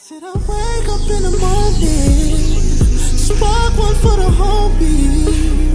Said I wake up in the morning, spark one for the homie.